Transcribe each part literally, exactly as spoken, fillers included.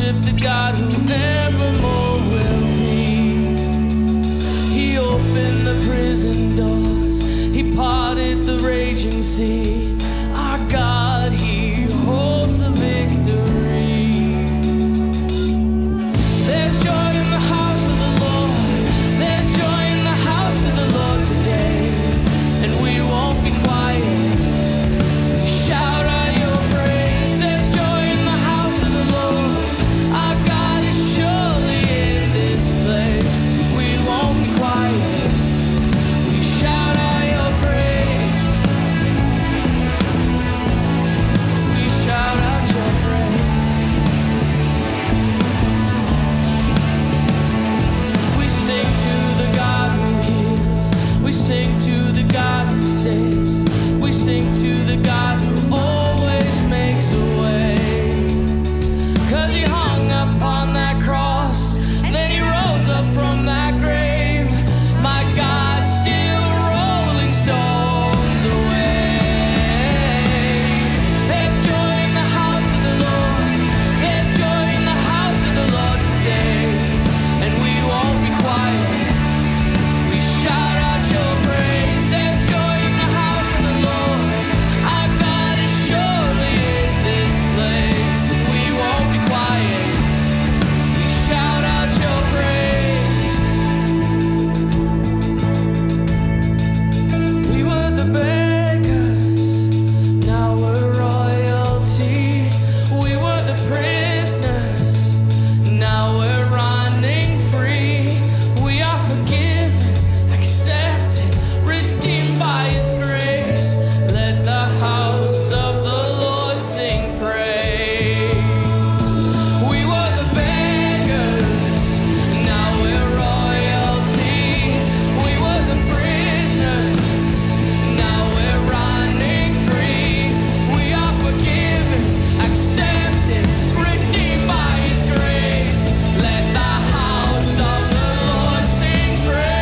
worship the God who evermore will be. He opened the prison doors, he parted the raging sea. Our God, he holds the victory. There's joy in the house of the Lord, there's joy in the house of the Lord today, and we won't be quiet. Shout out your praise. There's joy in the house of the Lord. Our God is surely in this place. We won't be quiet. We shout out your praise. We shout out your praise. We sing to the God who heals. We sing to the God who saves. We sing to the God who always makes a way. 'Cause he hung upon that cross, and then he rose up from that grave. My God, still rolling stones away. There's joy in the house of the Lord. There's joy in the house of the Lord today, and we won't be quiet. We shout out your praise. There's joy in the house of the Lord. Our God is surely in this place, and we won't be quiet. We shout out your praise. We were the beggars, now we're royalty. We were the prisoners, now we're running free. We are forgiven, accepted, redeemed by his grace. Let the house of the Lord sing praise. We were the beggars, now we're royalty. We were the prisoners, now we're running free. We are forgiven, accepted, redeemed by his grace. Let the house of the Lord sing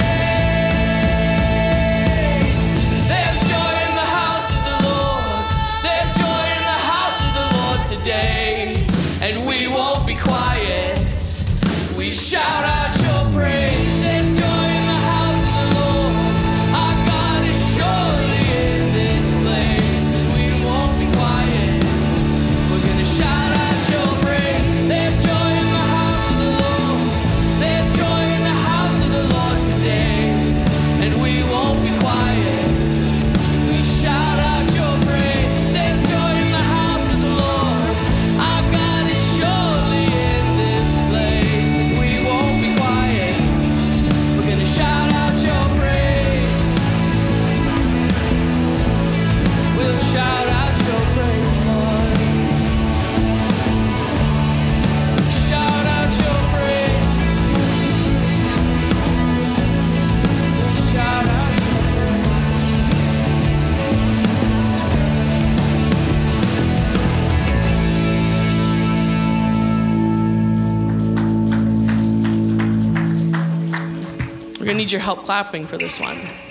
praise. There's joy in the house of the Lord. There's joy in the house of the Lord today, and we won't be quiet. We shout out your praise. There's joy in the house of the Lord. Our God is surely in this place, and we won't be quiet. We're gonna shout out your praise. There's joy in the house of the Lord. There's joy in the house of the Lord today, and we won't be quiet. We shout out your praise. There's joy in the house of the Lord. Our God is surely in this place, and we won't be quiet. We're gonna shout out your praise. We'll shout out your praise, Lord. Shout out your praise. We'll shout out your praise. We're gonna need your help clapping for this one.